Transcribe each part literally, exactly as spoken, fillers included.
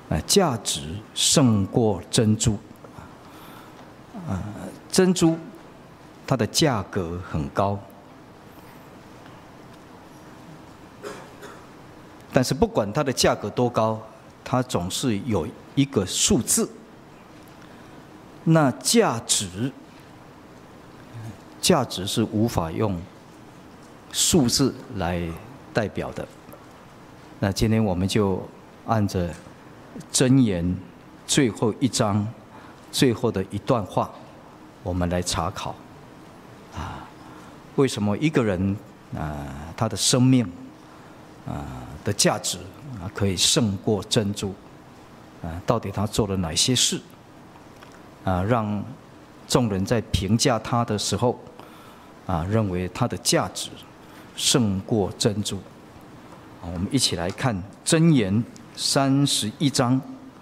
啊，价值胜过珍珠。啊，珍珠它的价格很高，但是不管它的价格多高，它总是有一个数字。那价值，价值是无法用数字来代表的。那今天我们就按着箴言最后一章最后的一段话，我们来查考啊，为什么一个人啊他的生命啊的价值啊可以胜过珍珠啊？到底他做了哪些事啊，让众人在评价他的时候啊认为他的价值胜过珍珠？啊，我们一起来看箴言三十一章。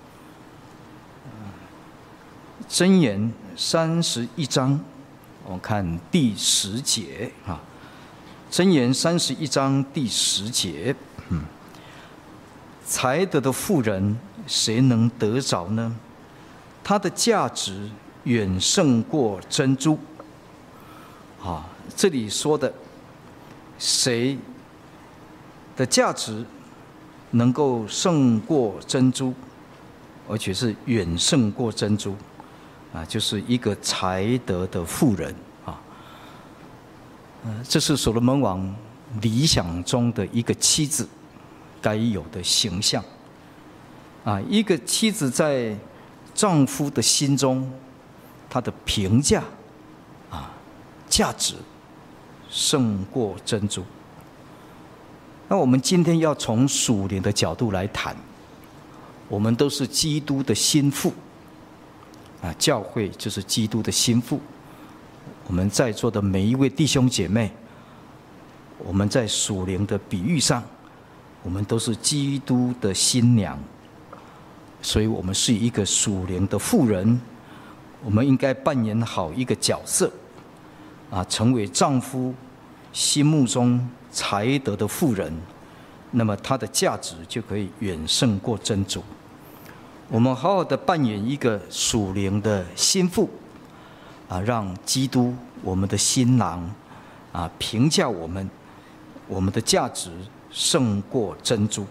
箴言三十一章，我们看第十节啊。箴言三十一章第十节，嗯，才德的妇人，谁能得着呢？它的价值远胜过珍珠。啊，这里说的谁的价值能够胜过珍珠，而且是远胜过珍珠。啊，就是一个才德的妇人啊，呃，这是所罗门王理想中的一个妻子该有的形象啊。一个妻子在丈夫的心中，她的评价啊，价值胜过珍珠。那我们今天要从属灵的角度来谈，我们都是基督的心腹。啊，教会就是基督的心腹。我们在座的每一位弟兄姐妹，我们在属灵的比喻上，我们都是基督的新娘，所以我们是一个属灵的妇人。我们应该扮演好一个角色，啊，成为丈夫心目中才德的妇人，那么她的价值就可以远胜过珍珠。我们好好的扮演一个属灵的心腹，啊，让基督我们的新郎啊评价我们，我们的价值胜过珍珠。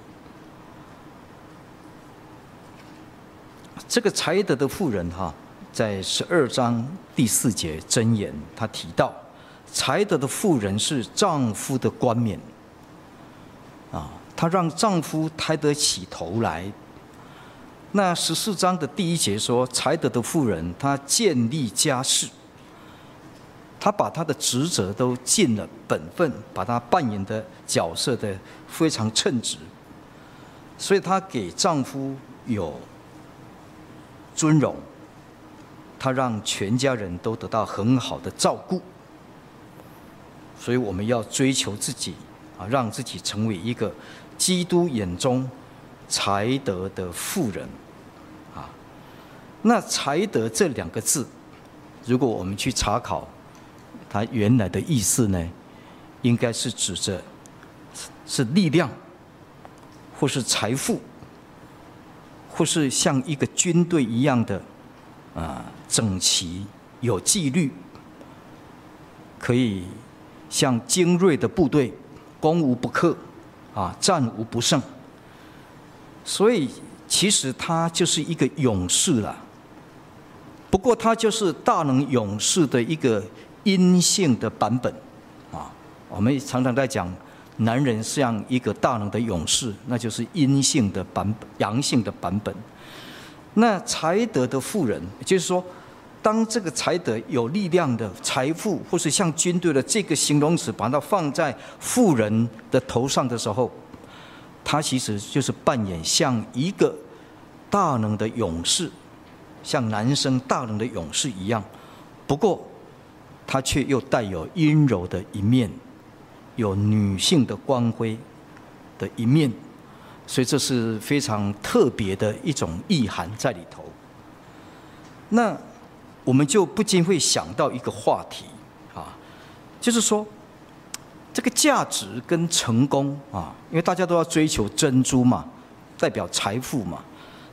这个才德的妇人哈，在十二章第四节箴言，他提到才德的妇人是丈夫的冠冕，啊，她让丈夫抬得起头来。那十四章的第一节说，才德的妇人，她建立家室，她把她的职责都尽了本分，把她扮演的角色的非常称职，所以她给丈夫有尊荣，她让全家人都得到很好的照顾。所以我们要追求自己啊，让自己成为一个基督眼中才德的妇人。那才德这两个字，如果我们去查考它原来的意思呢，应该是指着是力量，或是财富，或是像一个军队一样的啊整齐有纪律，可以像精锐的部队，攻无不克啊，战无不胜。所以其实他就是一个勇士了。不过他就是大能勇士的一个阴性的版本啊。我们常常在讲，男人像一个大能的勇士，那就是阴性的版本，阳性的版本。那才德的妇人，就是说，当这个才德有力量的财富，或是像军队的这个形容词，把它放在妇人的头上的时候，他其实就是扮演像一个大能的勇士。像男生大能的勇士一样，不过他却又带有阴柔的一面，有女性的光辉的一面，所以这是非常特别的一种意涵在里头。那我们就不禁会想到一个话题啊，就是说这个价值跟成功啊，因为大家都要追求珍珠嘛，代表财富嘛。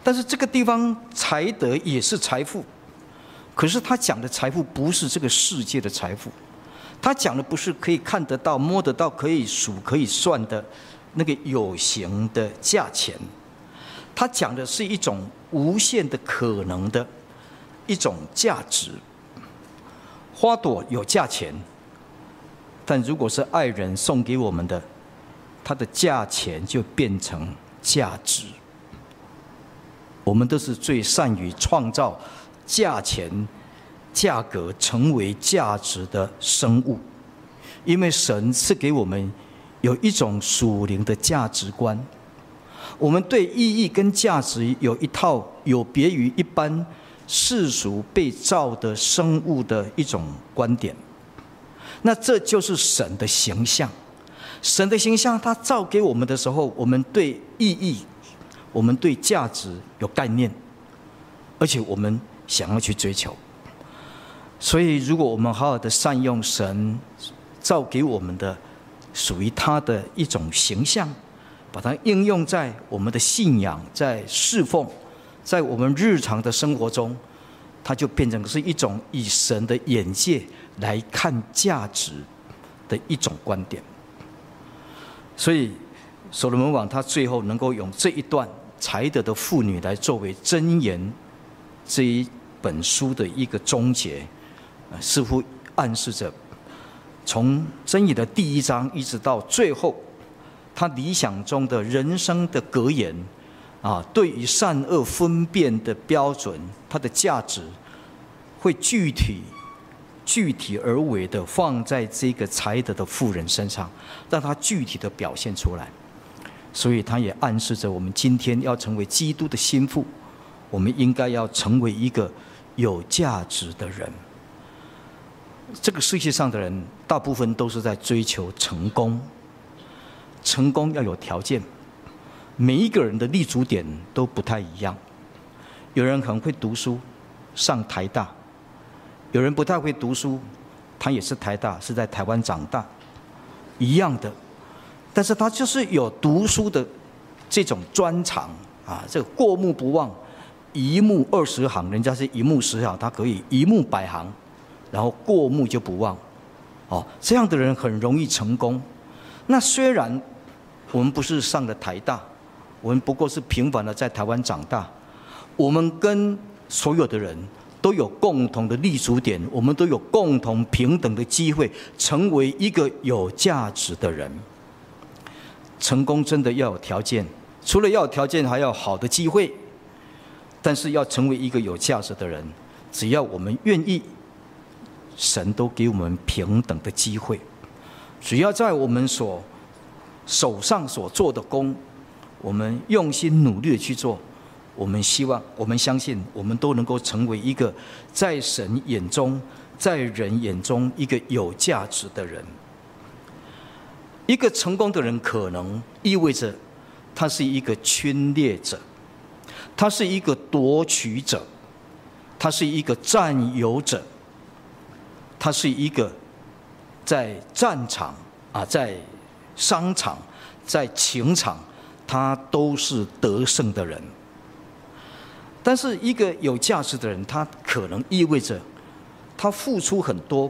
但是这个地方才德也是财富，可是他讲的财富不是这个世界的财富，他讲的不是可以看得到、摸得到、可以数、可以算的那个有形的价钱，他讲的是一种无限的可能的一种价值。花朵有价钱，但如果是爱人送给我们的，它的价钱就变成价值。我们都是最善于创造价钱、价格成为价值的生物，因为神赐给我们有一种属灵的价值观，我们对意义跟价值有一套有别于一般世俗被造的生物的一种观点。那这就是神的形象，神的形象他造给我们的时候，我们对意义、我们对价值有概念，而且我们想要去追求。所以如果我们好好的善用神造给我们的属于他的一种形象，把它应用在我们的信仰、在侍奉、在我们日常的生活中，它就变成是一种以神的眼界来看价值的一种观点。所以所罗门王他最后能够用这一段才德的妇女来作为箴言这一本书的一个终结，似乎暗示着从箴言的第一章一直到最后，他理想中的人生的格言啊，对于善恶分辨的标准，它的价值会具体、具体而为的放在这个才德的妇人身上，让它具体的表现出来。所以，它也暗示着我们今天要成为基督的心腹，我们应该要成为一个有价值的人。这个世界上的人，大部分都是在追求成功，成功要有条件。每一个人的立足点都不太一样，有人很会读书，上台大；有人不太会读书，他也是台大，是在台湾长大，一样的。但是他就是有读书的这种专长啊，这个过目不忘，一目二十行，人家是一目十行，他可以一目百行，然后过目就不忘。哦，这样的人很容易成功。那虽然我们不是上了台大，我们不过是平凡的在台湾长大，我们跟所有的人都有共同的立足点，我们都有共同平等的机会，成为一个有价值的人。成功真的要有条件，除了要有条件，还要有好的机会。但是要成为一个有价值的人，只要我们愿意，神都给我们平等的机会。只要在我们所手上所做的工，我们用心努力的去做，我们希望，我们相信，我们都能够成为一个在神眼中、在人眼中一个有价值的人。一个成功的人，可能意味着他是一个侵略者，他是一个夺取者，他是一个占有者，他是一个在战场啊，在商场、在情场，他都是得胜的人。但是一个有价值的人，他可能意味着他付出很多，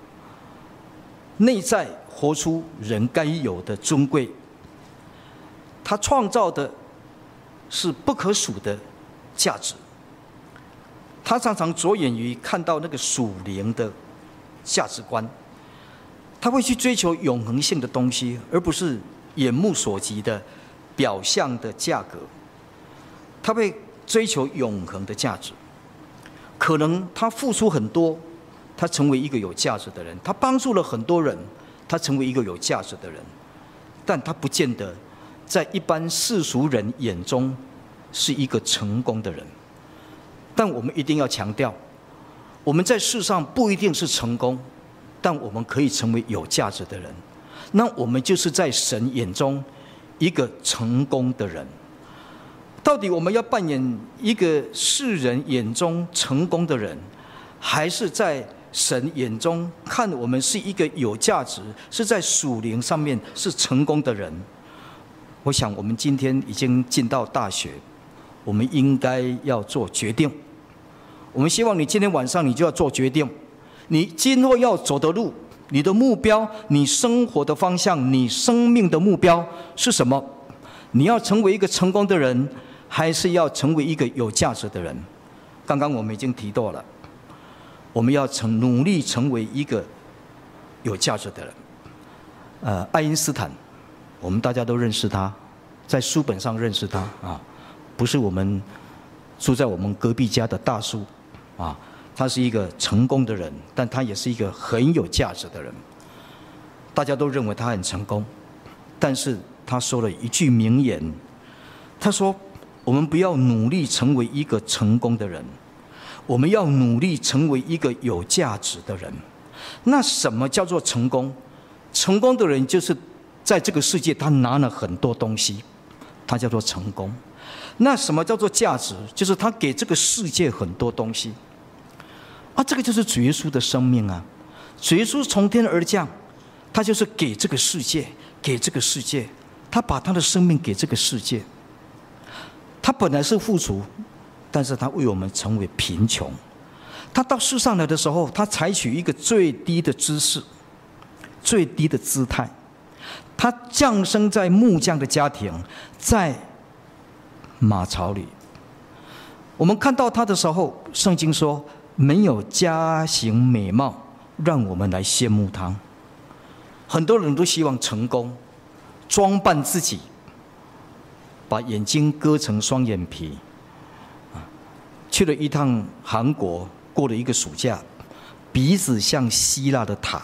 内在活出人该有的尊贵，他创造的是不可数的价值。他常常着眼于看到那个属灵的价值观，他会去追求永恒性的东西，而不是眼目所及的表象的价格。他会追求永恒的价值。可能他付出很多，他成为一个有价值的人，他帮助了很多人，他成为一个有价值的人，但他不见得在一般世俗人眼中是一个成功的人。但我们一定要强调，我们在世上不一定是成功，但我们可以成为有价值的人。那我们就是在神眼中一个成功的人。到底我们要扮演一个世人眼中成功的人，还是在神眼中看我们是一个有价值，是在属灵上面是成功的人？我想我们今天已经进到大学， 我们应该要做决定。我们希望你今天晚上你就要做决定，你今后要走的路，你的目标，你生活的方向，你生命的目标是什么？你要成为一个成功的人，还是要成为一个有价值的人？刚刚我们已经提到了，我们要成努力成为一个有价值的人。呃，爱因斯坦，我们大家都认识他，在书本上认识他啊，不是我们住在我们隔壁家的大叔啊，他是一个成功的人，但他也是一个很有价值的人。大家都认为他很成功，但是他说了一句名言，他说：“我们不要努力成为一个成功的人，我们要努力成为一个有价值的人。”那什么叫做成功？成功的人就是在这个世界他拿了很多东西，他叫做成功。那什么叫做价值？就是他给这个世界很多东西啊，这个就是主耶稣的生命啊。主耶稣从天而降，他就是给这个世界，给这个世界，他把他的生命给这个世界。他本来是富足，但是他为我们成为贫穷。他到世上来的时候，他采取一个最低的姿势，最低的姿态。他降生在木匠的家庭，在马槽里。我们看到他的时候，圣经说没有家型美貌让我们来羡慕他。很多人都希望成功，装扮自己，把眼睛割成双眼皮，去了一趟韩国，过了一个暑假，鼻子像希腊的塔，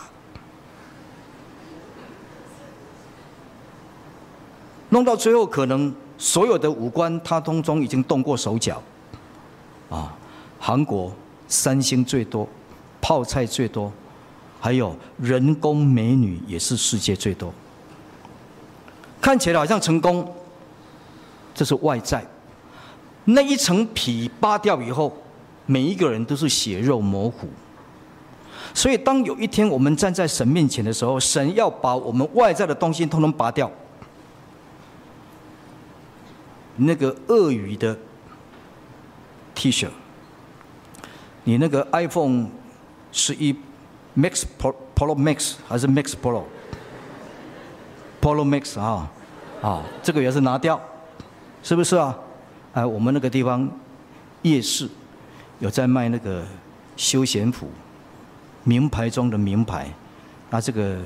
弄到最后可能所有的五官他通通已经动过手脚啊！韩国三星最多，泡菜最多，还有人工美女也是世界最多。看起来好像成功，这是外在。那一层皮扒掉以后，每一个人都是血肉模糊。所以当有一天我们站在神面前的时候，神要把我们外在的东西统统拔掉。那个鳄鱼的 T 恤，你那个 iPhone 十一 Max Pro Max 还是 Max Pro Pro Max 啊啊，这个也是拿掉，是不是啊？哎，我们那个地方夜市有在卖那个休闲服，名牌中的名牌，那这个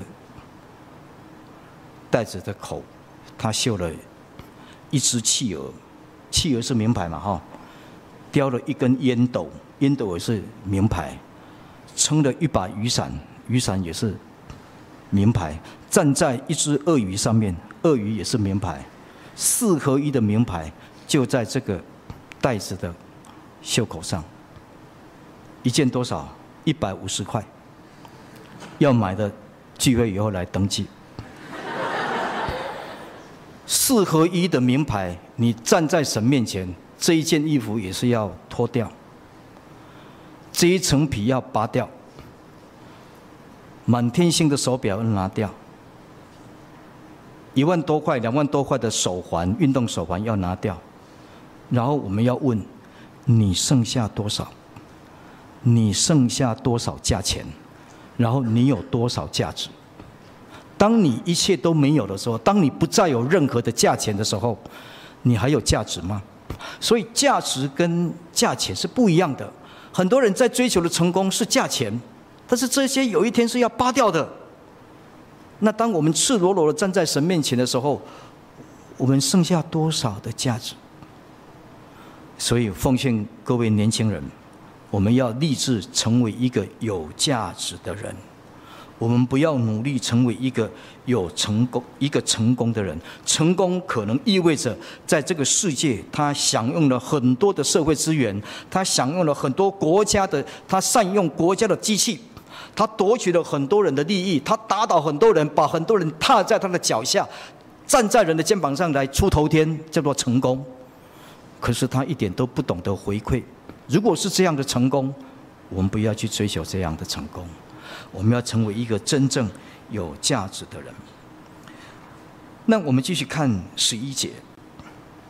袋子的口，它绣了一只企鹅，企鹅是名牌嘛哈，叼了一根烟斗，烟斗也是名牌，撑了一把雨伞，雨伞也是名牌，站在一只鳄鱼上面，鳄鱼也是名牌，四合一的名牌就在这个袋子的袖口上，一件多少？一百五十块，要买的聚会以后来登记。四合一的名牌，你站在神面前，这一件衣服也是要脱掉，这一层皮要拔掉，满天星的手表要拿掉，一万多块、两万多块的手环、运动手环要拿掉，然后我们要问你剩下多少？你剩下多少价钱？然后你有多少价值？当你一切都没有的时候，当你不再有任何的价钱的时候，你还有价值吗？所以价值跟价钱是不一样的。很多人在追求的成功是价钱，但是这些有一天是要扒掉的。那当我们赤裸裸的站在神面前的时候，我们剩下多少的价值？所以奉劝各位年轻人，我们要立志成为一个有价值的人。我们不要努力成为一个有成功、一个成功的人。成功可能意味着在这个世界，他享用了很多的社会资源，他享用了很多国家的，他善用国家的机器，他夺取了很多人的利益，他打倒很多人，把很多人踏在他的脚下，站在人的肩膀上来出头天，叫做成功。可是他一点都不懂得回馈。如果是这样的成功，我们不要去追求这样的成功。我们要成为一个真正有价值的人。那我们继续看十一节。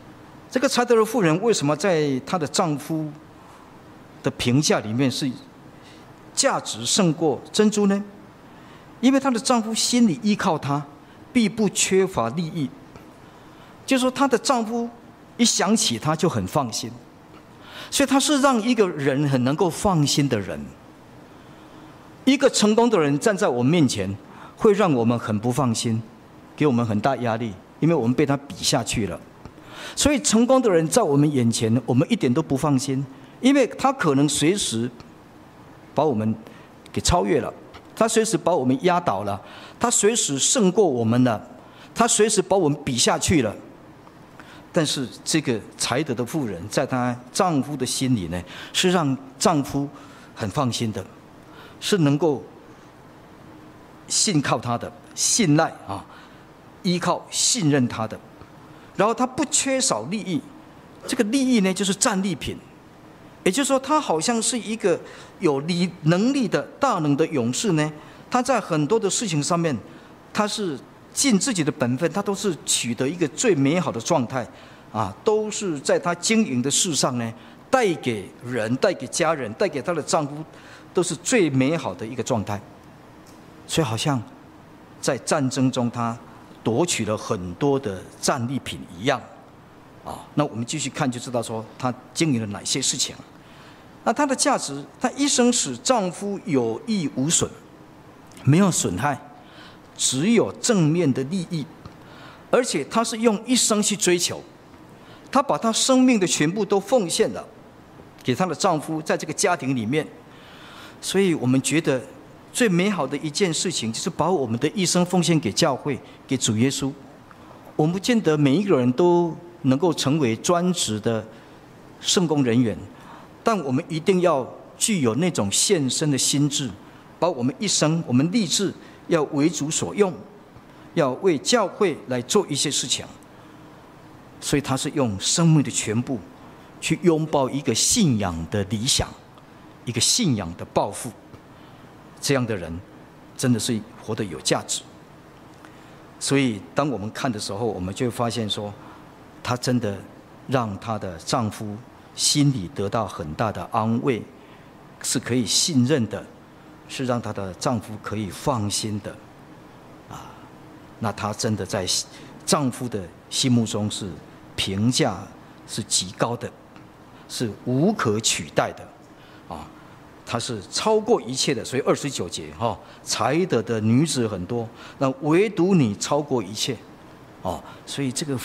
这个才德的妇人为什么在她的丈夫的评价里面是价值胜过珍珠呢？因为她的丈夫心里依靠她，必不缺乏利益。就是说，她的丈夫一想起她就很放心，所以她是让一个人很能够放心的人。一个成功的人站在我们面前，会让我们很不放心，给我们很大压力，因为我们被他比下去了。所以成功的人在我们眼前，我们一点都不放心，因为他可能随时把我们给超越了，他随时把我们压倒了，他随时胜过我们了，他随时把我们比下去了。但是这个才德的妇人，在她丈夫的心里呢，是让丈夫很放心的，是能够信靠他的、信赖啊，依靠、信任他的。然后他不缺少利益，这个利益呢，就是战利品。也就是说，他好像是一个有力能力的大能的勇士呢。他在很多的事情上面，他是尽自己的本分，他都是取得一个最美好的状态啊，都是在他经营的事上呢，带给人、带给家人、带给她的丈夫，都是最美好的一个状态。所以好像在战争中，他夺取了很多的战利品一样啊。那我们继续看就知道说，他经营了哪些事情。那她的价值，她一生使丈夫有益无损，没有损害，只有正面的利益，而且她是用一生去追求，她把她生命的全部都奉献了给她的丈夫，在这个家庭里面。所以我们觉得最美好的一件事情，就是把我们的一生奉献给教会，给主耶稣。我们不见得每一个人都能够成为专职的圣工人员，但我们一定要具有那种献身的心志，把我们一生，我们立志要为主所用，要为教会来做一些事情。所以他是用生命的全部去拥抱一个信仰的理想，一个信仰的抱负。这样的人真的是活得有价值。所以当我们看的时候，我们就会发现说，她真的让她的丈夫心里得到很大的安慰，是可以信任的，是让她的丈夫可以放心的啊。那她真的在丈夫的心目中是评价是极高的，是无可取代的啊。她是超过一切的，所以二十九节哈，才德的女子很多，那唯独你超过一切，哦，所以这个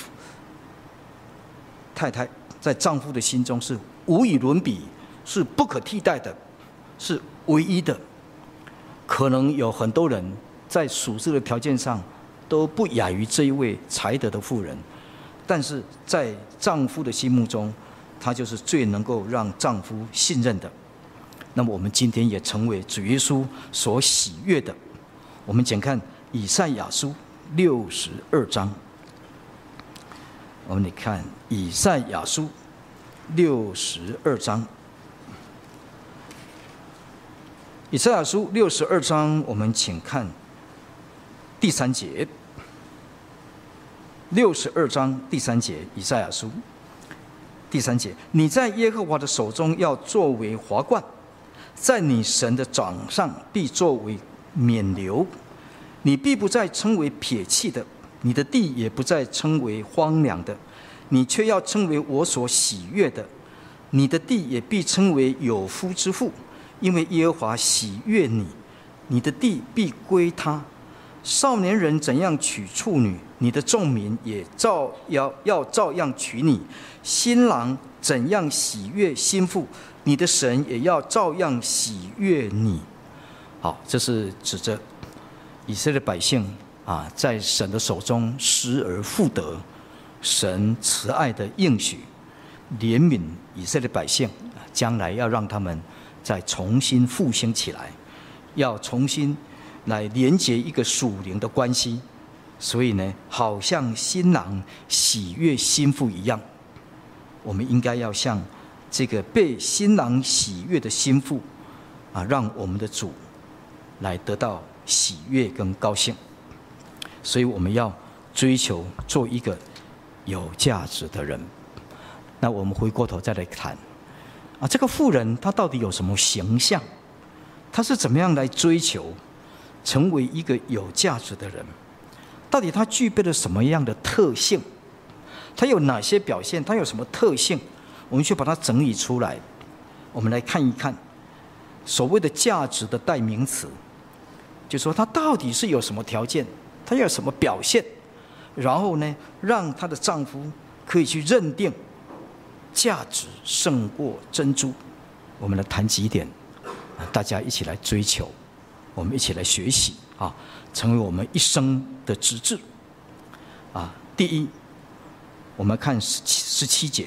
太太在丈夫的心中是无与伦比，是不可替代的，是唯一的。可能有很多人在属世的条件上都不亚于这一位才德的妇人，但是在丈夫的心目中，她就是最能够让丈夫信任的。那么我们今天也成为主耶稣所喜悦的。我们请看以赛亚书六十二章，我们来看以赛亚书六十二章。以赛亚书六十二章，我们请看第三节。六十二章第三节，以赛亚书第三节：你在耶和华的手中要作为华冠，在你神的掌上必作为冕旒，你必不再称为撇弃的，你的地也不再称为荒凉的，你却要称为我所喜悦的，你的地也必称为有夫之妇，因为耶和华喜悦你，你的地必归他。少年人怎样娶处女，你的众民也照要要照样娶你；新郎怎样喜悦新妇，你的神也要照样喜悦你。好，这是指着以色列百姓啊，在神的手中失而复得，神慈爱的应许，怜悯以色列百姓，将来要让他们再重新复兴起来，要重新来连接一个属灵的关系。所以呢，好像新郎喜悦新妇一样，我们应该要像这个被新郎喜悦的新妇啊，让我们的主来得到喜悦跟高兴。所以我们要追求做一个有价值的人。 那我们回过头再来谈啊，这个妇人她到底有什么形象？她是怎么样来追求成为一个有价值的人？到底她具备了什么样的特性？她有哪些表现？她有什么特性？我们去把它整理出来，我们来看一看所谓的价值的代名词，就说她到底是有什么条件，她有什么表现，然后呢，让她的丈夫可以去认定价值胜过珍珠。我们来谈几点，大家一起来追求，我们一起来学习啊，成为我们一生的职志啊。第一，我们看十七十七节，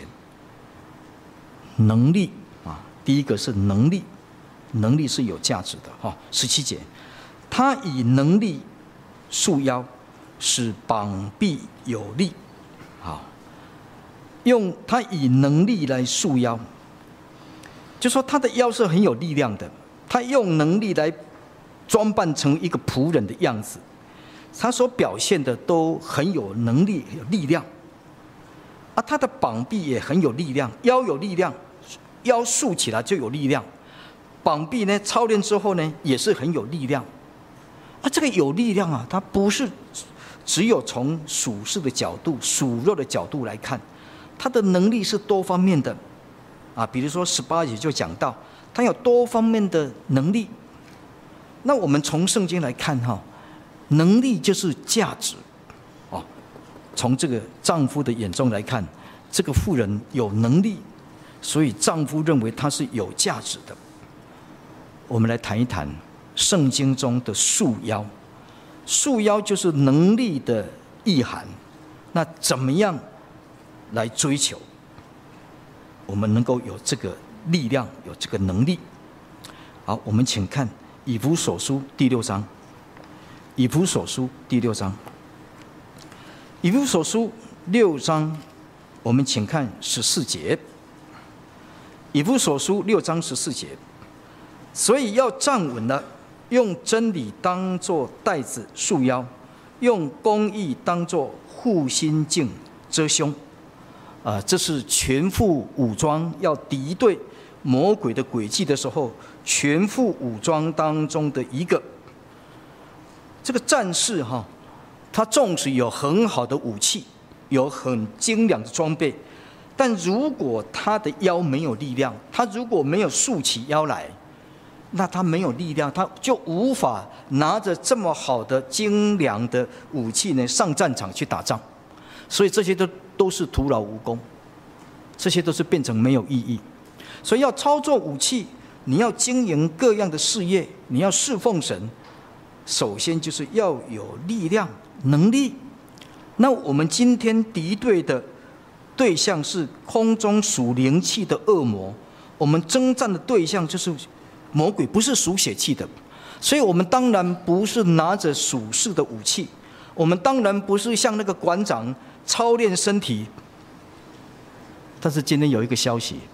能力啊，第一个是能力，能力是有价值的哈。十七节，他以能力束腰，使膀臂有力，好，用他以能力来束腰，就说他的腰是很有力量的，他用能力来装扮成一个仆人的样子，他所表现的都很有能力、有力量。啊，他的膀臂也很有力量，腰有力量，腰竖起来就有力量。膀臂呢，操练之后呢，也是很有力量。啊，这个有力量啊，它不是只有从属世的角度、属肉的角度来看，他的能力是多方面的。啊，比如说十八节就讲到，他有多方面的能力。那我们从圣经来看哈，能力就是价值。哦，从这个丈夫的眼中来看，这个妇人有能力，所以丈夫认为她是有价值的。我们来谈一谈圣经中的束腰。束腰就是能力的意涵。那怎么样来追求我们能够有这个力量，有这个能力？好，我们请看以弗所书第六章。以弗所书第六章，以弗所书六章，我们请看十四节。以弗所书六章十四节，所以要站稳了，用真理当作带子束腰，用公义当作护心镜遮胸。啊，这是全副武装，要敌对魔鬼的诡计的时候，全副武装当中的一个。这个战士哈，他纵使有很好的武器，有很精良的装备，但如果他的腰没有力量，他如果没有束起腰来，那他没有力量，他就无法拿着这么好的精良的武器呢上战场去打仗。所以这些都都是徒劳无功，这些都是变成没有意义。所以要操作武器，你要经营各样的事业，你要侍奉神，首先就是要有力量、能力。那我们今天敌对的对象是空中属灵气的恶魔，我们征战的对象就是魔鬼，不是属血气的。所以我们当然不是拿着属世的武器，我们当然不是像那个馆长操练身体。但是今天有一个消息，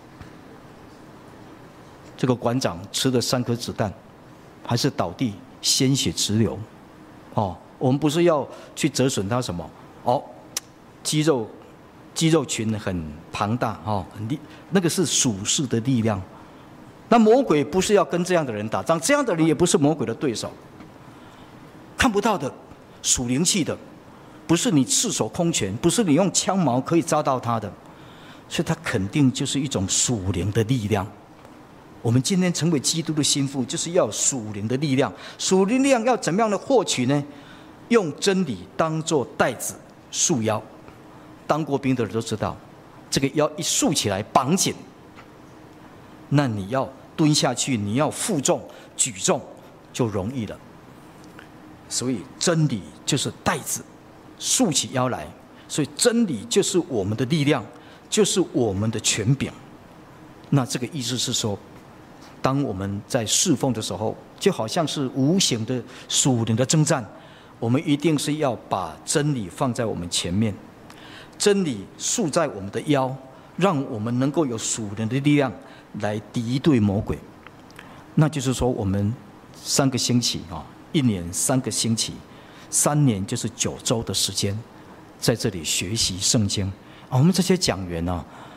这个馆长吃了三颗子弹，还是倒地，鲜血直流。哦，我们不是要去折损他什么？哦，肌肉肌肉群很庞大，哦，很力，那个是属世的力量。那魔鬼不是要跟这样的人打仗，这样的人也不是魔鬼的对手。看不到的属灵气的，不是你赤手空拳，不是你用枪矛可以扎到他的，所以他肯定就是一种属灵的力量。我们今天成为基督的心腹，就是要属灵的力量。属灵力量要怎么样的获取呢？用真理当作带子束腰。当过兵的人都知道，这个腰一束起来绑紧，那你要蹲下去，你要负重举重就容易了。所以真理就是带子，束起腰来。所以真理就是我们的力量，就是我们的权柄。那这个意思是说，当我们在侍奉的时候，就好像是无形的属灵的征战，我们一定是要把真理放在我们前面，真理束在我们的腰，让我们能够有属灵的力量来敌对魔鬼。那就是说，我们三个星期啊，一年三个星期，三年就是九周的时间，在这里学习圣经啊。我们这些讲员呢、啊，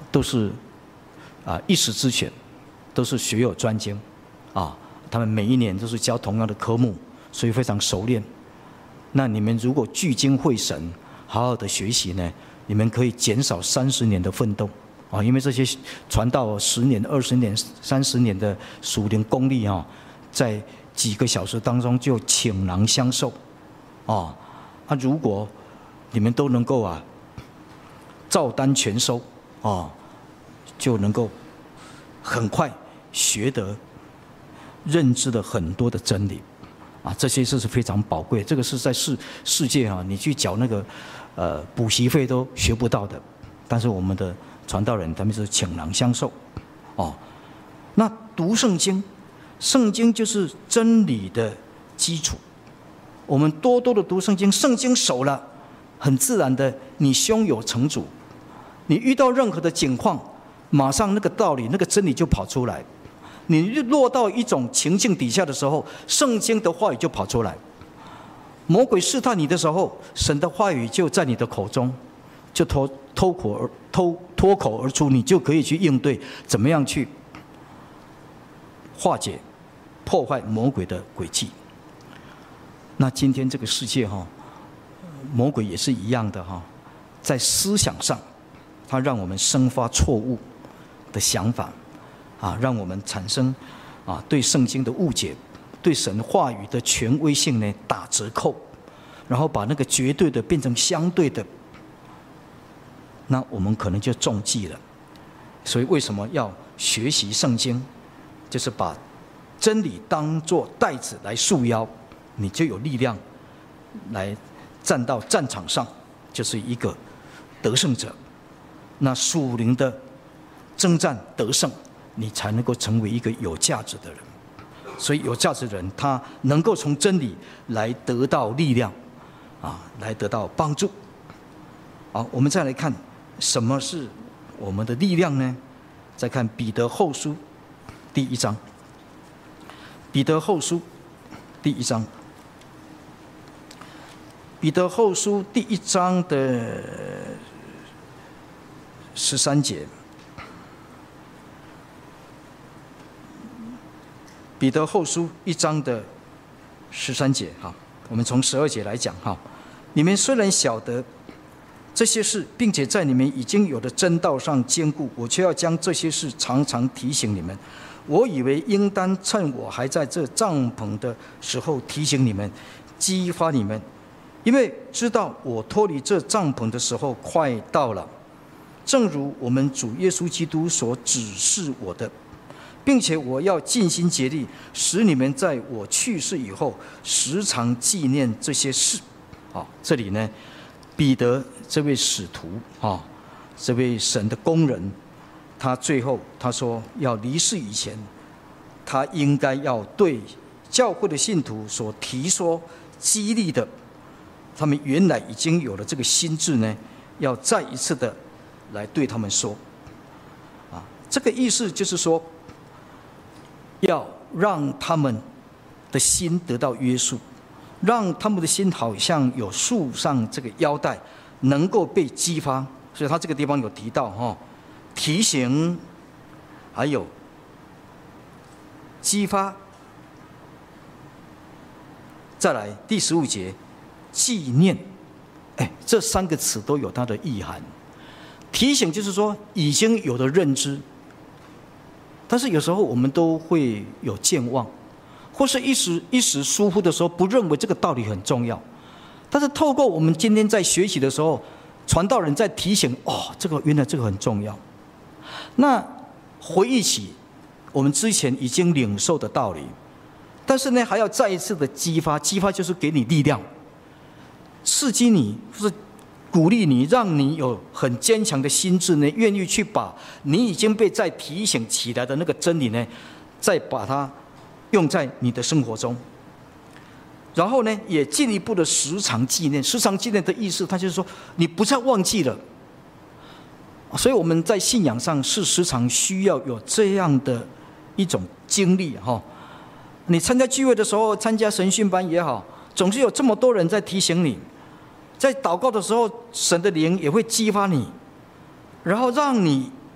都是啊一时之选，都是学有专精啊。他们每一年都是教同样的科目，所以非常熟练。那你们如果聚精会神，好好的学习呢，你们可以减少三十年的奋斗啊！因为这些传道十年、二十年、三十年的属灵功力啊，在几个小时当中就倾囊相授啊！啊，如果你们都能够啊照单全收啊，就能够很快学得、认知了很多的真理。啊，这些是是非常宝贵，这个是在世世界啊，你去缴那个呃补习费都学不到的。但是我们的传道人他们是倾囊相授，哦。那读圣经，圣经就是真理的基础。我们多多的读圣经，圣经熟了，很自然的，你胸有成竹。你遇到任何的境况，马上那个道理、那个真理就跑出来。你落到一种情境底下的时候，圣经的话语就跑出来。魔鬼试探你的时候，神的话语就在你的口中，就脱脱口而脱脱口而出，你就可以去应对，怎么样去化解、破坏魔鬼的诡计。那今天这个世界哈，魔鬼也是一样的哈，在思想上，他让我们生发错误的想法。啊，让我们产生啊对圣经的误解，对神话语的权威性呢打折扣，然后把那个绝对的变成相对的，那我们可能就中计了。所以为什么要学习圣经？就是把真理当作带子来束腰，你就有力量来站到战场上，就是一个得胜者。那属灵的征战得胜，你才能够成为一个有价值的人。所以有价值的人，他能够从真理来得到力量，啊，来得到帮助。好，我们再来看什么是我们的力量呢？再看彼得后书第一章。彼得后书第一章。彼得后书第一章的十三节。彼得后书一章的十三节，哈，我们从十二节来讲，哈，你们虽然晓得这些事，并且在你们已经有的真道上坚固，我却要将这些事常常提醒你们。我以为应当趁我还在这帐篷的时候提醒你们，激发你们，因为知道我脱离这帐篷的时候快到了。正如我们主耶稣基督所指示我的。并且我要尽心竭力，使你们在我去世以后，时常纪念这些事。好，这里呢，彼得这位使徒啊，这位神的工人，他最后他说要离世以前，他应该要对教会的信徒所提说激励的，他们原来已经有了这个心智呢，要再一次的来对他们说。啊，这个意思就是说，要让他们的心得到约束，让他们的心好像有束上这个腰带，能够被激发。所以他这个地方有提到哈，提醒，还有激发。再来第十五节，纪念，哎，这三个词都有它的意涵。提醒就是说已经有的认知。但是有时候我们都会有健忘，或是一时一时疏忽的时候，不认为这个道理很重要。但是透过我们今天在学习的时候，传道人在提醒，哦，这个原来这个很重要。那回忆起我们之前已经领受的道理，但是呢，还要再一次的激发，激发就是给你力量，刺激你，或是鼓励你，让你有很坚强的心智呢，愿意去把你已经被再提醒起来的那个真理呢，再把它用在你的生活中。然后呢，也进一步的时常纪念。时常纪念的意思，它就是说你不再忘记了。所以我们在信仰上是时常需要有这样的一种经历哈。你参加聚会的时候，参加神训班也好，总是有这么多人在提醒你。在祷告的时候，神的灵也会激发你，然后让你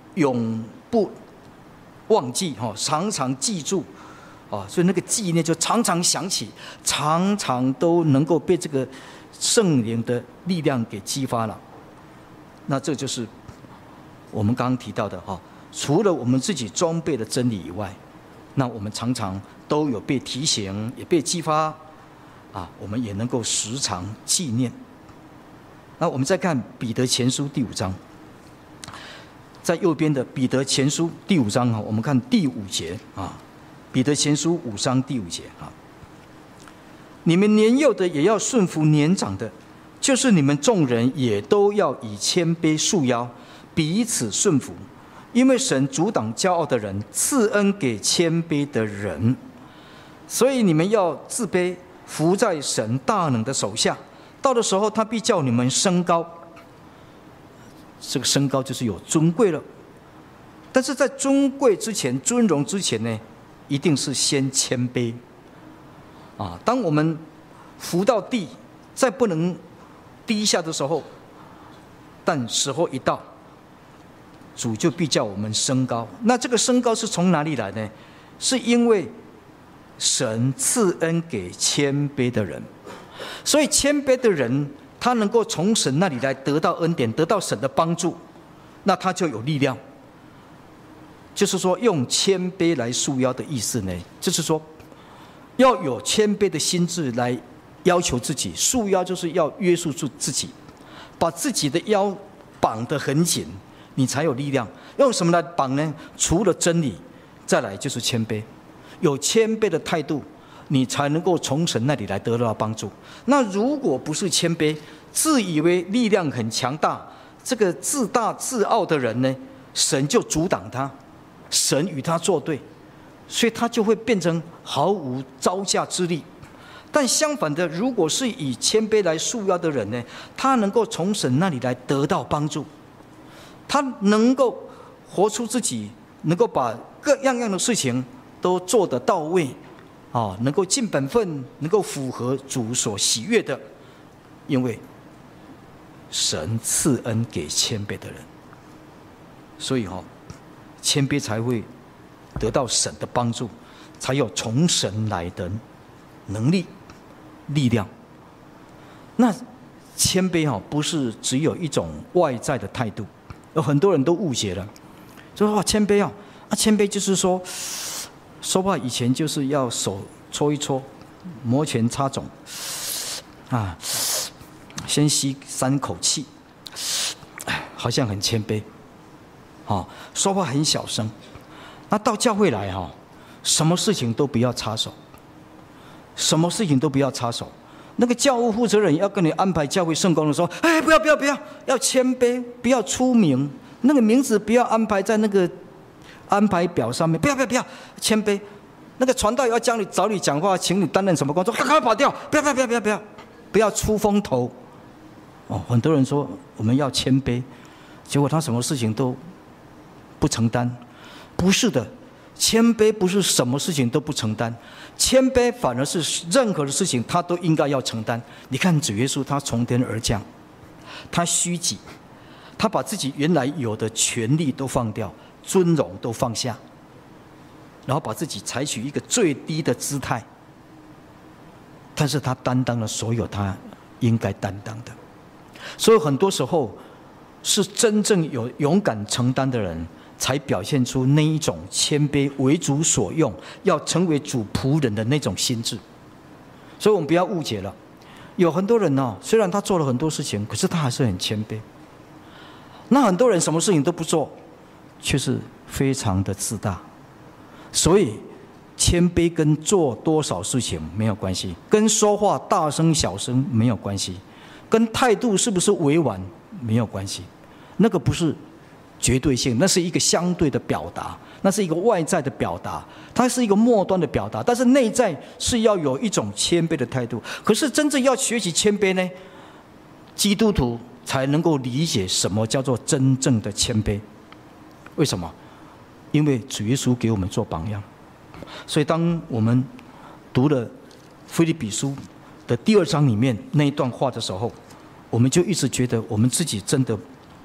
永不忘记哈，常常记住啊，所以那个记念就常常想起，常常都能够被这个圣灵的力量给激发了。那这就是我们刚刚提到的哈，除了我们自己装备的真理以外，那我们常常都有被提醒，也被激发啊，我们也能够时常纪念。那我们再看彼得前书第五章，在右边的彼得前书第五章啊，我们看第五节啊，彼得前书五章第五节啊，你们年幼的也要顺服年长的，就是你们众人也都要以谦卑束腰，彼此顺服，因为神阻挡骄傲的人，赐恩给谦卑的人。所以你们要自卑，服在神大能的手下，到的时候他必叫你们升高。这个升高就是有尊贵了，但是在尊贵之前、尊荣之前呢，一定是先谦卑啊。当我们服到地，再不能低下的时候，但时候一到，主就必叫我们升高。那这个升高是从哪里来呢？是因为神赐恩给谦卑的人，所以谦卑的人他能够从神那里来得到恩典，得到神的帮助，那他就有力量。就是说用谦卑来束腰的意思呢，就是说要有谦卑的心智来要求自己，束腰就是要约束住自己，把自己的腰绑得很紧，你才有力量。用什么来绑呢？除了真理，再来就是谦卑。有谦卑的态度，你才能够从神那里来得到帮助。那如果不是谦卑，自以为力量很强大，这个自大自傲的人呢，神就阻挡他，神与他作对，所以他就会变成毫无招架之力。但相反的，如果是以谦卑来束腰的人呢，他能够从神那里来得到帮助，他能够活出自己，能够把各样样的事情都做得到位啊，能够尽本分，能够符合主所喜悦的，因为神赐恩给谦卑的人，所以哈，谦卑才会得到神的帮助，才有从神来的能力、力量。那谦卑哈，不是只有一种外在的态度，有很多人都误解了，就说谦卑啊，啊谦卑就是说。说话以前就是要手搓一搓，摩拳擦踵，啊，先吸三口气，好像很谦卑，啊，说话很小声。那到教会来哈，什么事情都不要插手，什么事情都不要插手。那个教务负责人要跟你安排教会圣工的时候，哎，不要不要不要，要谦卑，不要出名，那个名字不要安排在那个安排表上面，不要不要不要，谦卑。那个传道要叫你找你讲话，请你担任什么工作，赶快跑掉！不要不要不要不要不要，不要出风头。哦，很多人说我们要谦卑，结果他什么事情都不承担。不是的，谦卑不是什么事情都不承担，谦卑反而是任何的事情他都应该要承担。你看主耶稣他从天而降，他虚己，他把自己原来有的权利都放掉，尊荣都放下，然后把自己采取一个最低的姿态，但是他担当了所有他应该担当的。所以很多时候是真正有勇敢承担的人，才表现出那一种谦卑，为主所用，要成为主仆人的那种心智。所以我们不要误解了，有很多人哦，虽然他做了很多事情，可是他还是很谦卑。那很多人什么事情都不做，却是非常的自大。所以谦卑跟做多少事情没有关系，跟说话大声小声没有关系，跟态度是不是委婉没有关系。那个不是绝对性，那是一个相对的表达，那是一个外在的表达，它是一个末端的表达，但是内在是要有一种谦卑的态度。可是真正要学习谦卑呢，基督徒才能够理解什么叫做真正的谦卑。为什么？因为主耶稣给我们做榜样，所以当我们读了腓立比书的第二章里面那一段话的时候，我们就一直觉得我们自己真的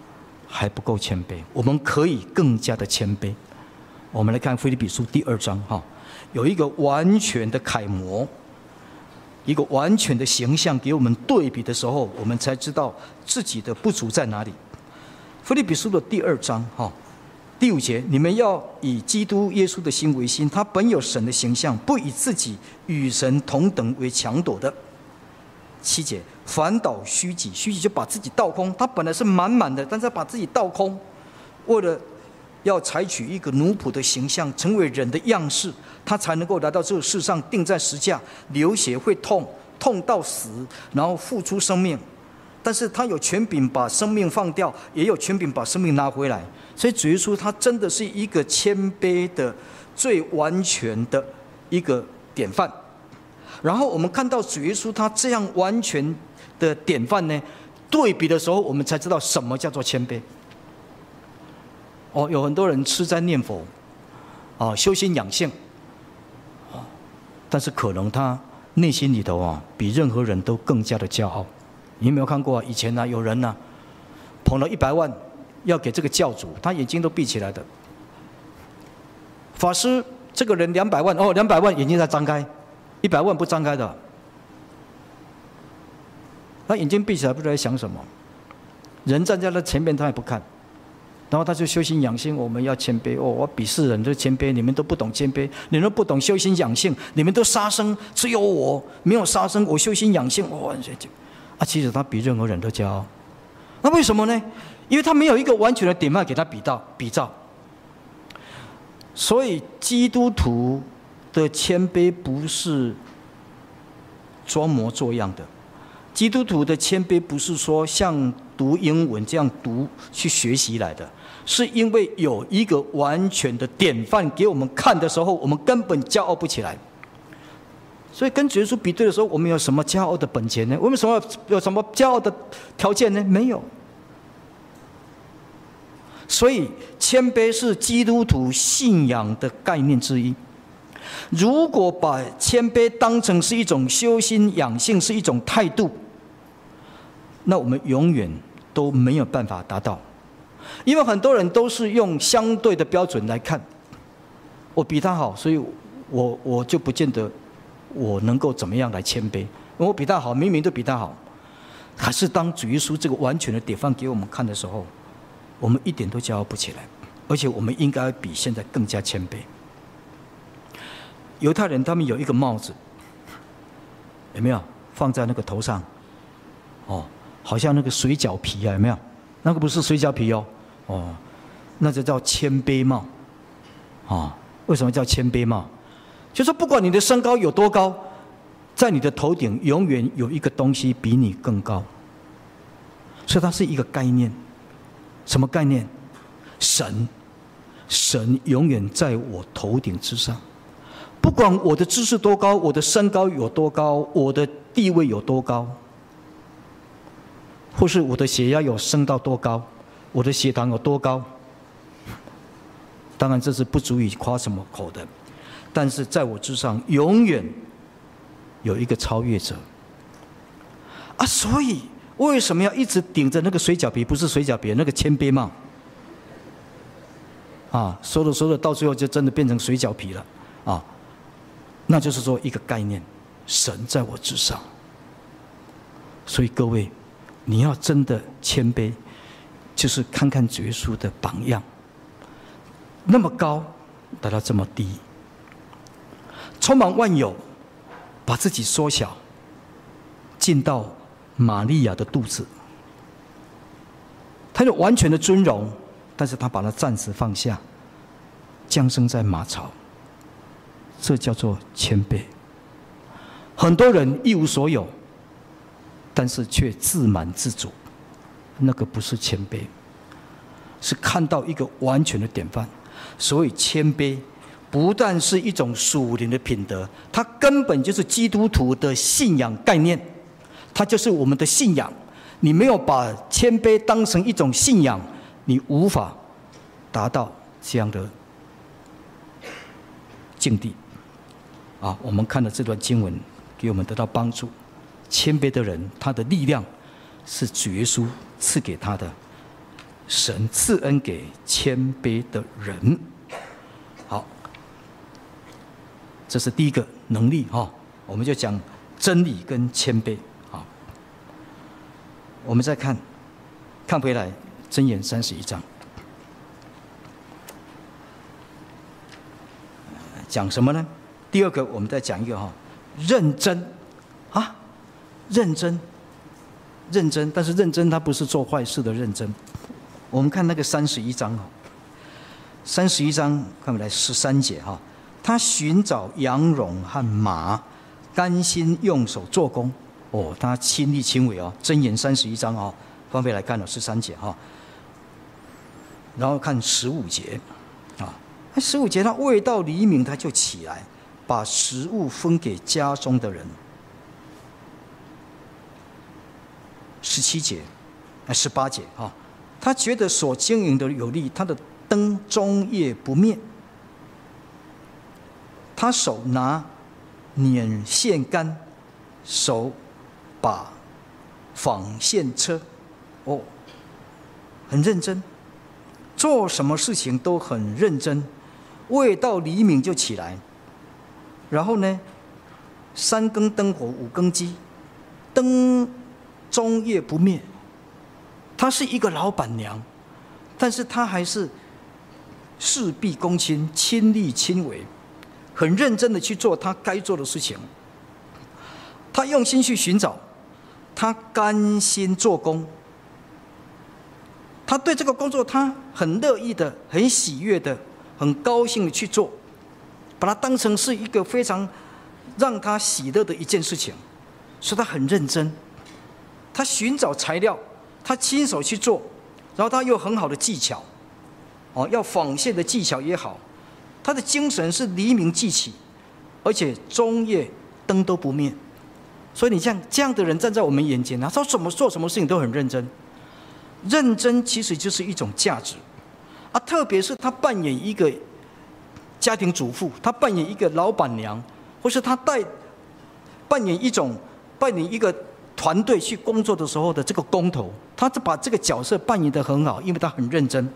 还不够谦卑，我们可以更加的谦卑。我们来看腓立比书第二章哈，有一个完全的楷模，一个完全的形象给我们对比的时候，我们才知道自己的不足在哪里。腓立比书的第二章哈，第五节，你们要以基督耶稣的心为心，他本有神的形象，不以自己与神同等为强夺的。七节，反倒虚己，虚己就把自己倒空，他本来是满满的，但是他把自己倒空，为了要采取一个奴仆的形象，成为人的样式，他才能够来到这个世上，钉在十架，流血会痛，痛到死，然后付出生命。但是他有权柄把生命放掉，也有权柄把生命拿回来。所以主耶稣他真的是一个谦卑的、最完全的一个典范。然后我们看到主耶稣他这样完全的典范呢，对比的时候，我们才知道什么叫做谦卑。哦，有很多人吃斋念佛，啊，修心养性，啊，但是可能他内心里头啊，比任何人都更加的骄傲。你有没有看过啊？以前呢、啊，有人呢、啊，捧了一百万要给这个教主，他眼睛都闭起来的。法师，这个人两百万，哦，两百万眼睛在张开，一百万不张开的。他眼睛闭起来，不知道在想什么。人站在他前面，他也不看。然后他就修心养性，我们要谦卑。哦，我鄙视人，都谦卑，你们都不懂谦卑，你们都不懂修心养性，你们都杀生，只有我没有杀生，我修心养性，我啊，其实他比任何人都骄傲。那为什么呢？因为他没有一个完全的典范给他比照比照。所以基督徒的谦卑不是装模作样的，基督徒的谦卑不是说像读英文这样读去学习来的，是因为有一个完全的典范给我们看的时候，我们根本骄傲不起来。所以跟主耶稣比对的时候，我们有什么骄傲的本钱呢？我们什么有什么骄傲的条件呢？没有。所以谦卑是基督徒信仰的概念之一。如果把谦卑当成是一种修心养性，是一种态度，那我们永远都没有办法达到。因为很多人都是用相对的标准来看，我比他好，所以我我就不见得我能够怎么样来谦卑。我比他好，明明都比他好，可是当主耶稣这个完全的典范给我们看的时候，我们一点都骄傲不起来，而且我们应该比现在更加谦卑。犹太人他们有一个帽子，有没有放在那个头上？哦，好像那个水饺皮啊，有没有？那个不是水饺皮哦，哦，那就叫谦卑帽。啊、哦，为什么叫谦卑帽？就是不管你的身高有多高，在你的头顶永远有一个东西比你更高。所以它是一个概念，什么概念？神，神永远在我头顶之上。不管我的知识多高，我的身高有多高，我的地位有多高，或是我的血压有升到多高，我的血糖有多高，当然这是不足以夸什么口的，但是在我之上永远有一个超越者啊！所以为什么要一直顶着那个水饺皮？不是水饺皮，那个谦卑帽啊！说着说着，到最后就真的变成水饺皮了啊！那就是说一个概念，神在我之上。所以各位，你要真的谦卑，就是看看主耶稣的榜样，那么高达到这么低，充满万有，把自己缩小，进到玛利亚的肚子，他有完全的尊荣，但是他把它暂时放下，降生在马槽。这叫做谦卑。很多人一无所有，但是却自满自足，那个不是谦卑，是看到一个完全的典范。所以谦卑不但是一种属灵的品德，它根本就是基督徒的信仰概念，它就是我们的信仰。你没有把谦卑当成一种信仰，你无法达到这样的境地。啊，我们看了这段经文，给我们得到帮助。谦卑的人，他的力量是主耶稣赐给他的， 神赐恩给谦卑的人。好，这是第一个能力哈。我们就讲真理跟谦卑啊。我们再看，看回来箴言三十一章，讲什么呢？第二个，我们再讲一个哈，认真啊，认真，认真，但是认真它不是做坏事的认真。我们看那个三十一章哈，三十一章看回来十三节哈，他寻找羊绒和麻，甘心用手做工。哦，他亲力亲为哦。箴言三十一章哦，翻回来看了十三节哈，然后看十五节啊，十五节他未到黎明他就起来，把食物分给家中的人。十七节，啊，十八节哈，他觉得所经营的有利，他的灯终夜不灭。他手拿捻线杆，手把纺线车，哦，很认真，做什么事情都很认真，未到黎明就起来。然后呢，三更灯火五更鸡，灯终夜不灭。她是一个老板娘，但是她还是事必躬亲，亲力亲为，很认真的去做她该做的事情。她用心去寻找，她甘心做工，她对这个工作她很乐意的、很喜悦的、很高兴的去做，把它当成是一个非常让她喜乐的一件事情，所以她很认真。她寻找材料，她亲手去做，然后她有很好的技巧，哦，要纺线的技巧也好，她的精神是黎明即起，而且终夜灯都不灭。所以你像这样的人站在我们眼前，他说怎么做什么事情都很认真，认真其实就是一种价值啊，特别是他扮演一个家庭主妇，他扮演一个老板娘，或是他带扮演一种扮演一个团队去工作的时候的这个工头，他就把这个角色扮演得很好，因为他很认真。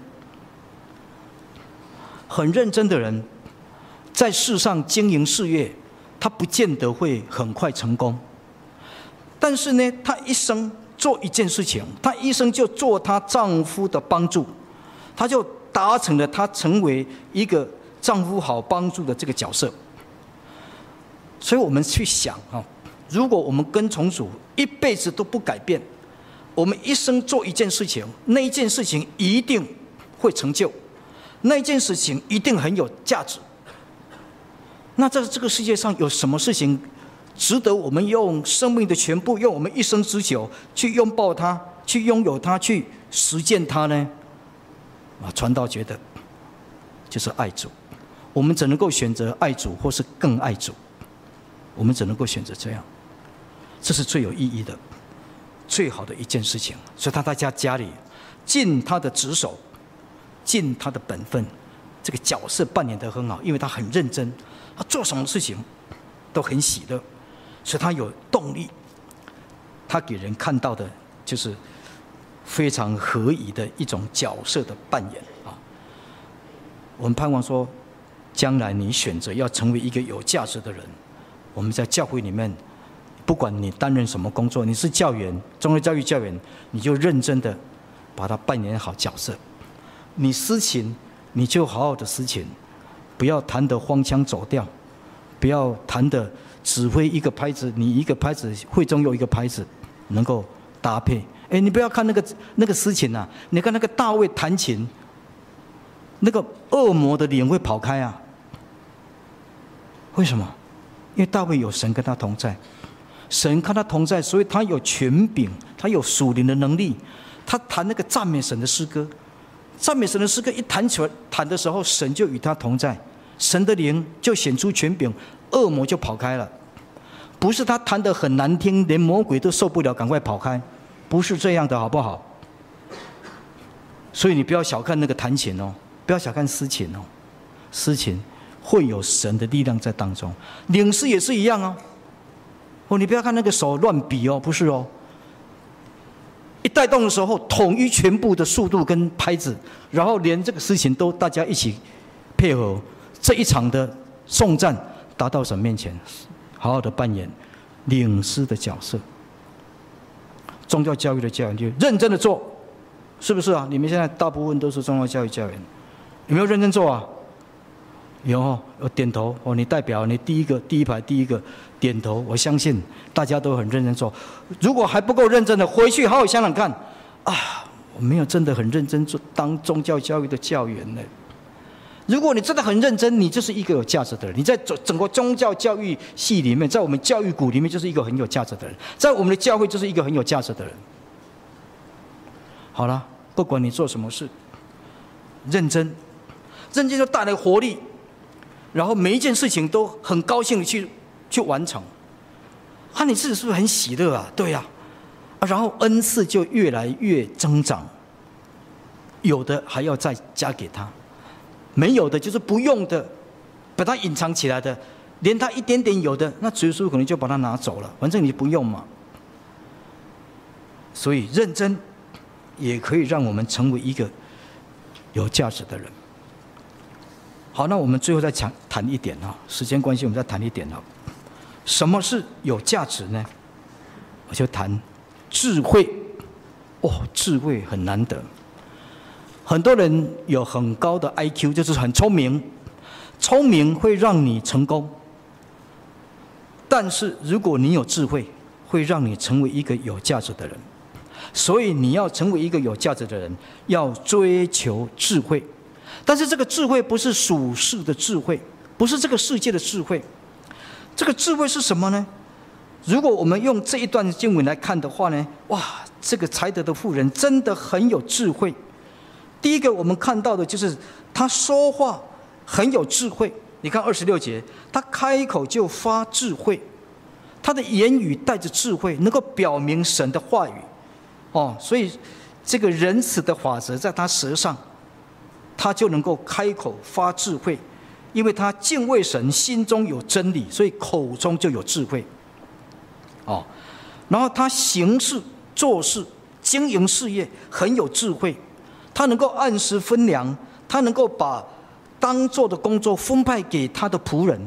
很认真的人在世上经营事业，他不见得会很快成功，但是呢，他一生做一件事情，他一生就做她丈夫的帮助，他就达成了他成为一个丈夫好帮助的这个角色。所以我们去想啊，如果我们跟从主一辈子都不改变，我们一生做一件事情，那一件事情一定会成就，那一件事情一定很有价值。那在这个世界上有什么事情值得我们用生命的全部，用我们一生之久去拥抱它，去拥有它，去实践它呢？啊，传道觉得就是爱主，我们只能够选择爱主，或是更爱主，我们只能够选择这样，这是最有意义的、最好的一件事情。所以他在家家里尽他的职守，尽他的本分，这个角色扮演得很好，因为他很认真，他做什么事情都很喜乐，所以他有动力，他给人看到的就是非常合宜的一种角色的扮演啊。我们盼望说，将来你选择要成为一个有价值的人，我们在教会里面，不管你担任什么工作，你是教员、中学教育教员，你就认真的把它扮演好角色。你司琴，你就好好的司琴，不要弹得荒腔走调，不要弹得指挥一个拍子，你一个拍子会中有一个拍子能够搭配。哎，你不要看那个那个司琴啊，你看那个大卫弹琴，那个恶魔的脸会跑开啊。为什么？因为大卫有神跟他同在，神跟他同在，所以他有权柄，他有属灵的能力。他弹那个赞美神的诗歌，赞美神的诗歌一弹起来弹的时候，神就与他同在，神的灵就显出权柄，恶魔就跑开了。不是他弹得很难听，连魔鬼都受不了，赶快跑开，不是这样的，好不好？所以你不要小看那个弹琴哦，不要小看司琴哦，司琴会有神的力量在当中。领诗也是一样哦，哦，你不要看那个手乱比哦，不是哦， 一带动的时候，统一全部的速度跟拍子，然后连这个事情都大家一起配合，这一场的颂赞达到神面前，好好的扮演领师的角色。宗教教育的教员就认真的做，是不是啊？你们现在大部分都是宗教教育教员，有没有认真做啊？有哦，有点头哦。你代表你第一个第一排第一个点头，我相信大家都很认真做。如果还不够认真的，回去好好想想看啊，我没有真的很认真做当宗教教育的教员呢。如果你真的很认真，你就是一个有价值的人。你在整整个宗教教育系里面，在我们教育股里面，就是一个很有价值的人。在我们的教会，就是一个很有价值的人。好了，不管你做什么事，认真，认真就带来活力。然后每一件事情都很高兴的去去完成，啊，你自己是不是很喜乐啊？对呀、啊，然后恩赐就越来越增长，有的还要再加给他，没有的就是不用的，把它隐藏起来的，连他一点点有的，那主耶稣可能就把它拿走了，反正你不用嘛。所以认真也可以让我们成为一个有价值的人。好，那我们最后再谈谈一点啊，时间关系，我们再谈一点啊。什么是有价值呢？我就谈智慧。哦，智慧很难得。很多人有很高的 I Q， 就是很聪明，聪明会让你成功。但是如果你有智慧，会让你成为一个有价值的人。所以你要成为一个有价值的人，要追求智慧。但是这个智慧不是属世的智慧，不是这个世界的智慧。这个智慧是什么呢？如果我们用这一段经文来看的话呢，哇，这个才德的妇人真的很有智慧。第一个我们看到的就是他说话很有智慧。你看二十六节，他开口就发智慧，他的言语带着智慧，能够表明神的话语。哦，所以这个仁慈的法则在他舌上，他就能够开口发智慧，因为他敬畏神，心中有真理，所以口中就有智慧。哦，然后他行事做事经营事业很有智慧，他能够按时分粮，他能够把当做的工作分派给他的仆人，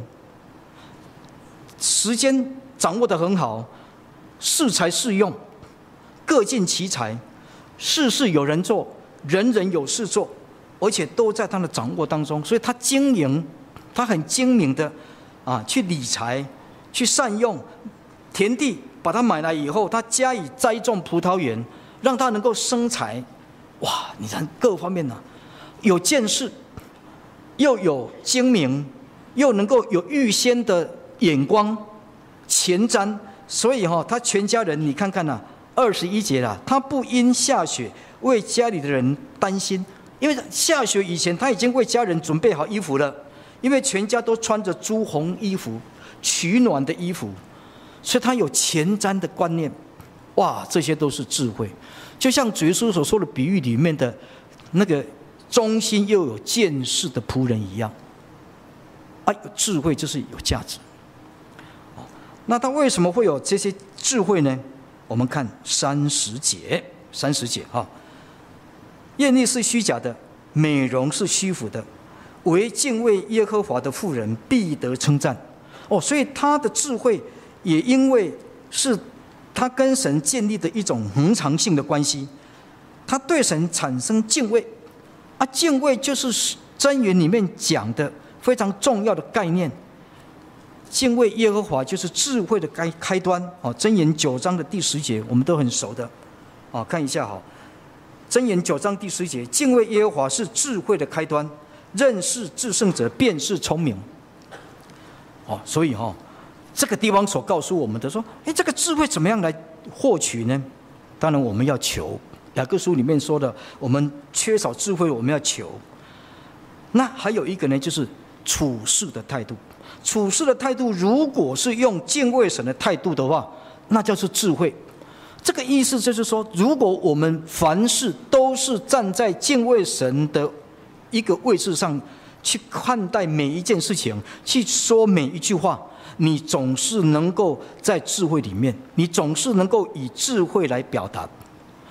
时间掌握得很好，适才适用，各尽其才，事事有人做，人人有事做，而且都在他的掌握当中，所以他经营，他很精明的啊，去理财，去善用田地，把它买来以后，他加以栽种葡萄园，让它能够生财。哇，你看各方面呢、啊，有见识，又有精明，又能够有预先的眼光、前瞻，所以哈、哦，他全家人你看看呐、啊，二十一节啦，他不因下雪为家里的人担心。因为下雪以前，他已经为家人准备好衣服了，因为全家都穿着朱红衣服、取暖的衣服，所以他有前瞻的观念。哇，这些都是智慧，就像主耶稣所说的比喻里面的那个忠心又有见识的仆人一样。啊，有智慧就是有价值。那他为什么会有这些智慧呢？我们看三十节，三十节哈。艳丽是虚假的，美容是虚浮的，唯敬畏耶和华的妇人必得称赞。哦，所以他的智慧也因为是他跟神建立的一种恒常性的关系，他对神产生敬畏啊，敬畏就是箴言里面讲的非常重要的概念。敬畏耶和华就是智慧的开开端。哦，箴言九章的第十节我们都很熟的，哦，看一下哈。箴言九章第十节，敬畏耶和华是智慧的开端，认识至圣者便是聪明。哦，所以哈、哦，这个地方所告诉我们的说，哎，这个智慧怎么样来获取呢？当然我们要求，雅各书里面说的，我们缺少智慧，我们要求。那还有一个呢，就是处事的态度。处事的态度，如果是用敬畏神的态度的话，那就是智慧。这个意思就是说，如果我们凡事都是站在敬畏神的一个位置上去看待每一件事情，去说每一句话，你总是能够在智慧里面，你总是能够以智慧来表达。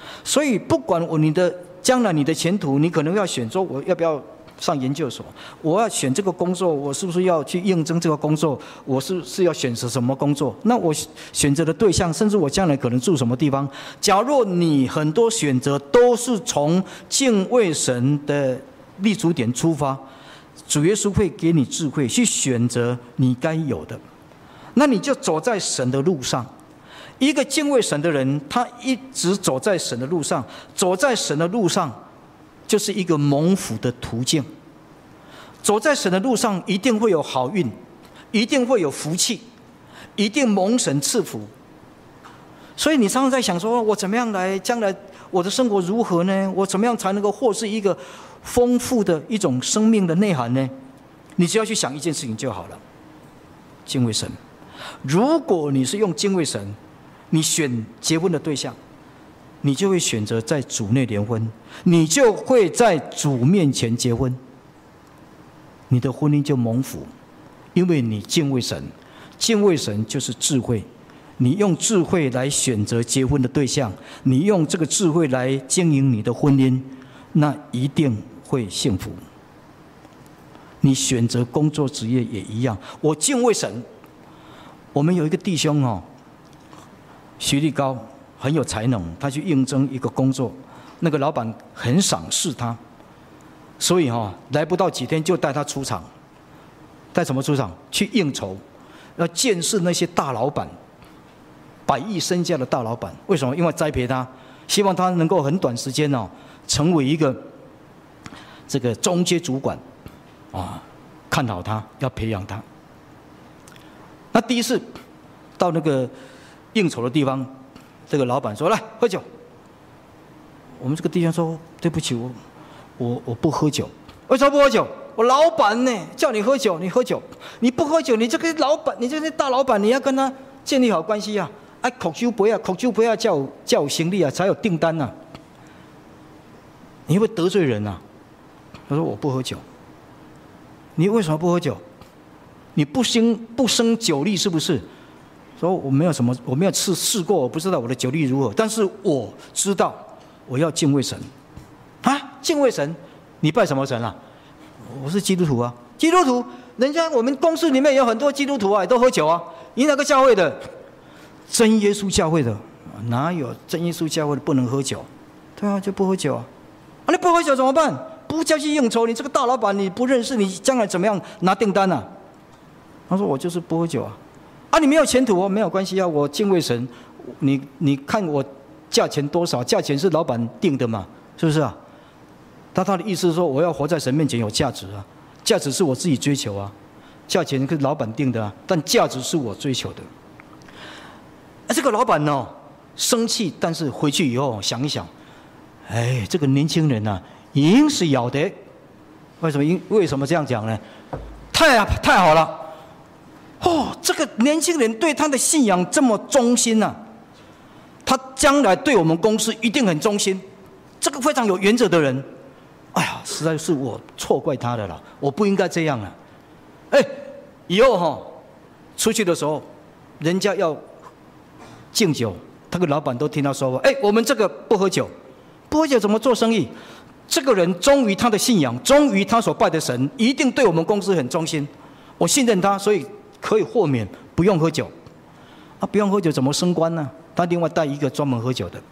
所以不管我你的将来你的前途，你可能要选说我要不要上研究所，我要选这个工作，我是不是要去应征这个工作，我是是要选择什么工作？那我选择的对象，甚至我将来可能住什么地方？假若你很多选择都是从敬畏神的立足点出发，主耶稣会给你智慧去选择你该有的，那你就走在神的路上。一个敬畏神的人，他一直走在神的路上，走在神的路上就是一个蒙福的途径。走在神的路上一定会有好运，一定会有福气，一定蒙神赐福。所以你常常在想说，我怎么样来将来我的生活如何呢？我怎么样才能够获取一个丰富的一种生命的内涵呢？你只要去想一件事情就好了，敬畏神。如果你是用敬畏神，你选结婚的对象，你就会选择在主内联婚，你就会在主面前结婚，你的婚姻就蒙福，因为你敬畏神。敬畏神就是智慧，你用智慧来选择结婚的对象，你用这个智慧来经营你的婚姻，那一定会幸福。你选择工作职业也一样，我敬畏神。我们有一个弟兄哦，学历高，很有才能，他去应征一个工作，那个老板很赏识他，所以哦，来不到几天就带他出场。带什么出场？去应酬，要见识那些大老板，百亿身价的大老板。为什么？因为栽培他，希望他能够很短时间哦，成为一个这个中阶主管啊，看好他，要培养他。那第一次到那个应酬的地方，这个老板说：“来喝酒。”我们这个弟兄说：“对不起，我我我不喝酒。为什么不喝酒？我老板呢，叫你喝酒，你喝酒，你不喝酒，你这个老板，你这个大老板，你要跟他建立好关系啊！哎，口酒不要，口酒不要叫叫行李啊，才有订单啊。你会得罪人啊。”他说：“我不喝酒。”你为什么不喝酒？你不生不生酒力是不是？说我没有什么，我没有试试过，我不知道我的酒力如何，但是我知道我要敬畏神啊！敬畏神，你拜什么神啊？我是基督徒啊，基督徒，人家我们公司里面有很多基督徒啊，都喝酒啊。你哪个教会的？真耶稣教会的，哪有真耶稣教会的不能喝酒？对啊，就不喝酒啊。啊，你不喝酒怎么办？不叫去应酬，你这个大老板你不认识，你将来怎么样拿订单啊？他说：“我就是不喝酒啊，啊，你没有前途哦，没有关系啊，我敬畏神，你你看我价钱多少？价钱是老板定的嘛，是不是啊？他他的意思是说，我要活在神面前有价值啊，价值是我自己追求啊，价钱是老板定的啊，但价值是我追求的。啊，这个老板呢，生气，但是回去以后想一想，哎，这个年轻人啊，硬是要得，为什么？因为什么这样讲呢？太太好了。”哦，这个年轻人对他的信仰这么忠心呐、啊，他将来对我们公司一定很忠心。这个非常有原则的人，哎呀，实在是我错怪他的了，我不应该这样了。哎，以后哈、哦，出去的时候，人家要敬酒，他跟老板都听他说话。哎，我们这个不喝酒，不喝酒怎么做生意？这个人忠于他的信仰，忠于他所拜的神，一定对我们公司很忠心。我信任他，所以可以豁免，不用喝酒。啊，不用喝酒怎么升官呢？他另外带一个专门喝酒的，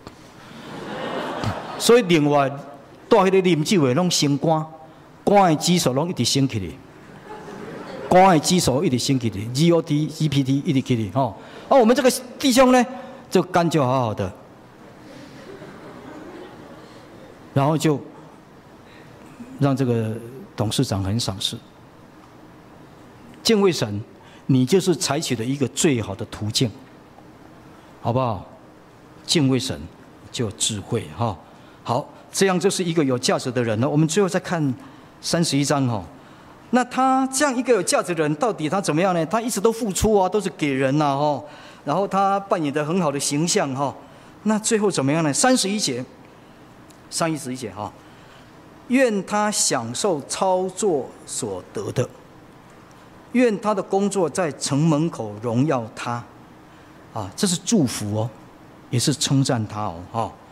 所以另外带迄个啉酒的拢升官，官的指数拢一直升起来，官的指数一直升起来 ，G O T、G P T 一直起来哦。啊，我们这个弟兄呢，就肝就好好的，然后就让这个董事长很赏识。敬畏神，你就是采取的一个最好的途径，好不好？敬畏神就智慧哈。好，这样就是一个有价值的人了。我们最后再看三十一章哈。那他这样一个有价值的人，到底他怎么样呢？他一直都付出啊，都是给人呐哈。然后他扮演的很好的形象哈。那最后怎么样呢？三十一节，三十一节哈。愿他享受操作所得的。愿他的工作在城门口荣耀他，啊，这是祝福哦，也是称赞他哦，哈、哦，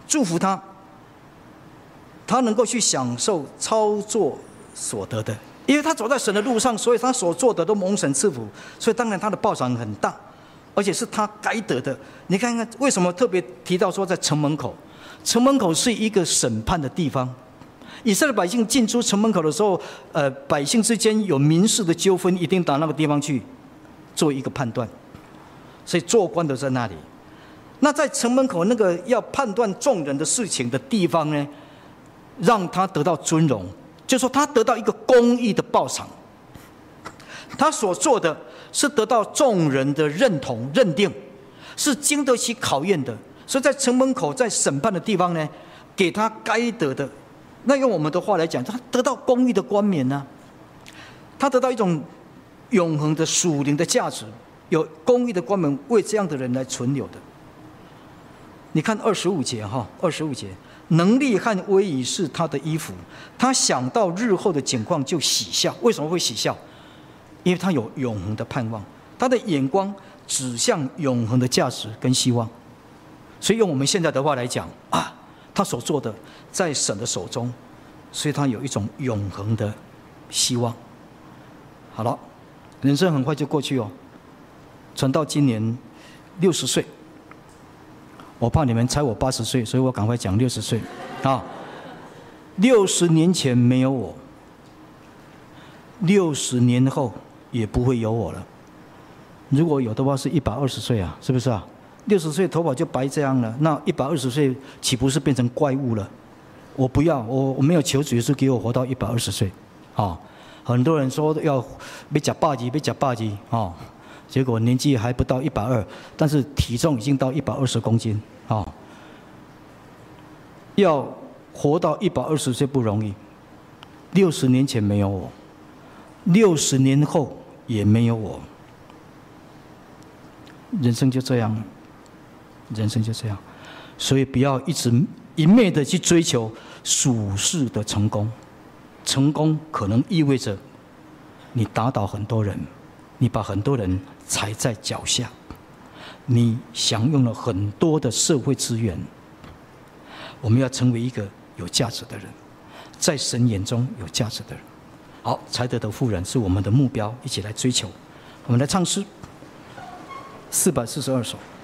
祝福他，他能够去享受操作所得的，因为他走在神的路上，所以他所做的都蒙神赐福，所以当然他的报偿很大，而且是他该得的。你看看为什么特别提到说在城门口，城门口是一个审判的地方。以色列百姓进出城门口的时候，呃，百姓之间有民事的纠纷，一定到那个地方去做一个判断，所以做官的在那里。那在城门口那个要判断众人的事情的地方呢，让他得到尊荣，就是说他得到一个公义的报偿，他所做的是得到众人的认同认定，是经得起考验的。所以在城门口在审判的地方呢，给他该得的。那用我们的话来讲，他得到公义的冠冕呢、啊，他得到一种永恒的属灵的价值，有公义的冠冕为这样的人来存留的。你看二十五节哈，二十五节，能力和威仪是他的衣服，他想到日后的景况就喜笑。为什么会喜笑？因为他有永恒的盼望，他的眼光指向永恒的价值跟希望。所以用我们现在的话来讲啊，他所做的在神的手中，所以他有一种永恒的希望。好了，人生很快就过去哦，传到今年六十岁，我怕你们猜我八十岁，所以我赶快讲六十岁啊。六十年前没有我，六十年后也不会有我了。如果有的话，是一百二十岁啊，是不是啊？六十岁头发就白这样了，那一百二十岁岂不是变成怪物了？我不要，我我没有求主耶稣给我活到一百二十岁，啊，很多人说要被假霸级，被假霸级啊，结果年纪还不到一百二，但是体重已经到一百二十公斤啊。要活到一百二十岁不容易，六十年前没有我，六十年后也没有我，人生就这样了。人生就这样，所以不要一直一昧的去追求属世的成功。成功可能意味着你打倒很多人，你把很多人踩在脚下，你享用了很多的社会资源。我们要成为一个有价值的人，在神眼中有价值的人。好，才德的妇人是我们的目标，一起来追求。我们来唱诗四百四十二首。